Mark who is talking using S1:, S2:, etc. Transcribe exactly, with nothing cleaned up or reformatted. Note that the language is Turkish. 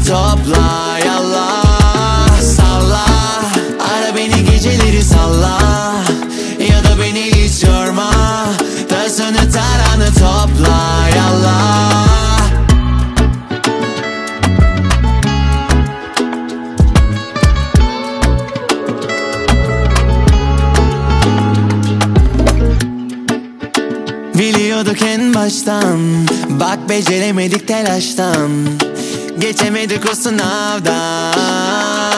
S1: topla, yallah, salla. Ara beni geceleri salla, ya da beni hiç yorma. Tasını taranı topla, yallah. Biliyorduk en baştan, bak beceremedik telaştan, geçemedik o sınavdan.